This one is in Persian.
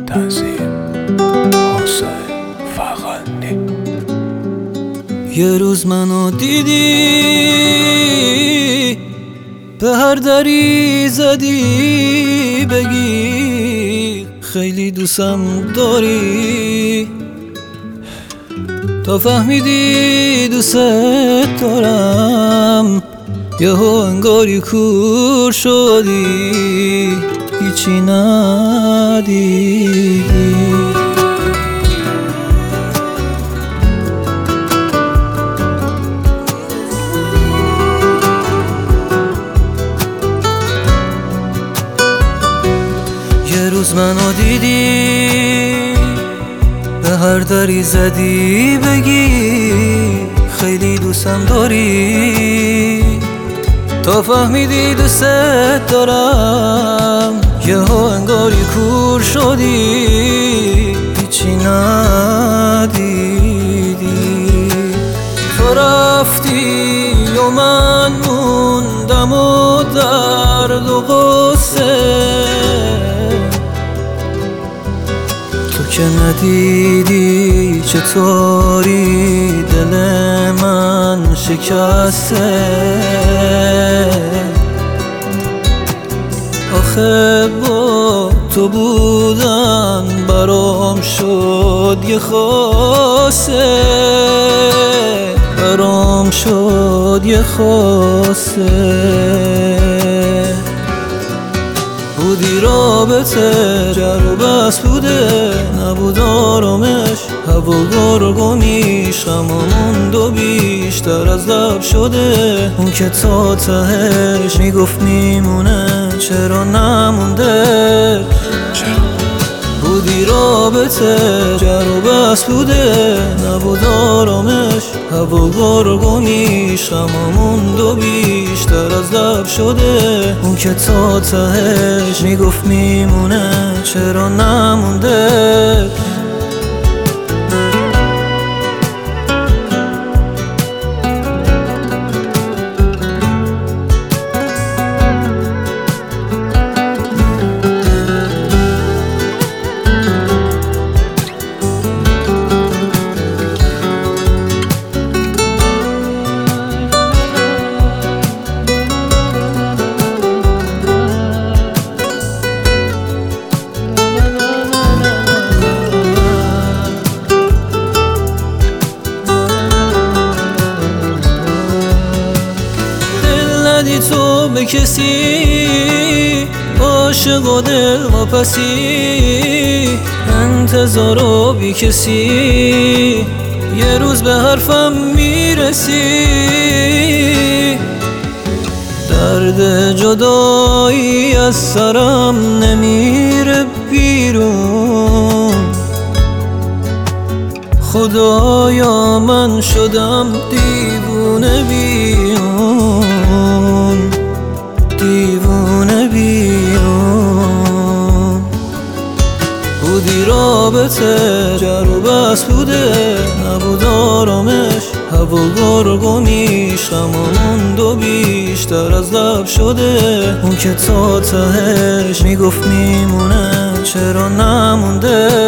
تنظیم حسین فغانی. یه روز منو دیدی، به هر دری زدی بگی خیلی دوستم داری، تا فهمیدی دوست دارم یهو انگاری کور شدی، هیچی ندیدی. یه روز منو دیدی، به هر دری زدی بگی خیلی دوستم داری، تا فهمیدی دوست دارم یهو انگاری کور شدی، هیچی ندیدی. تو رفتی و من موندم و درد و غصه، تو که ندیدی چطوری دل من شکسته. آخه با تو بودن برام شد یه خاصه، برام شد یه خاصه. بودی رابطه جر و بس بوده، نبود آرامش، هوا گرگ میش غمامون و بیشتر از لب شده. اون که تا تهش میگفت میمونه چرا نمونده. بودی رابطه جر و بس بوده، نبود آرامش، هوا گرگ میش غمامون و بیشتر از لب شده. اون که تا تهش میگفت میمونه چرا نمونده. ندی تو به کسی، عاشق و دل واپسی، انتظار و بی کسی، یه روز به حرفم میرسی. درد جدایی از سرم نمیره بیرون، خدایا من شدم دیوونه بیون، دیوونه بیون. بودی رابطه جر و بس بوده، نبود آرامش، هوا گرگ میش غمامون و بیشتر از لب شده. اون که تا تهش میگفت میمونه چرا نمونده.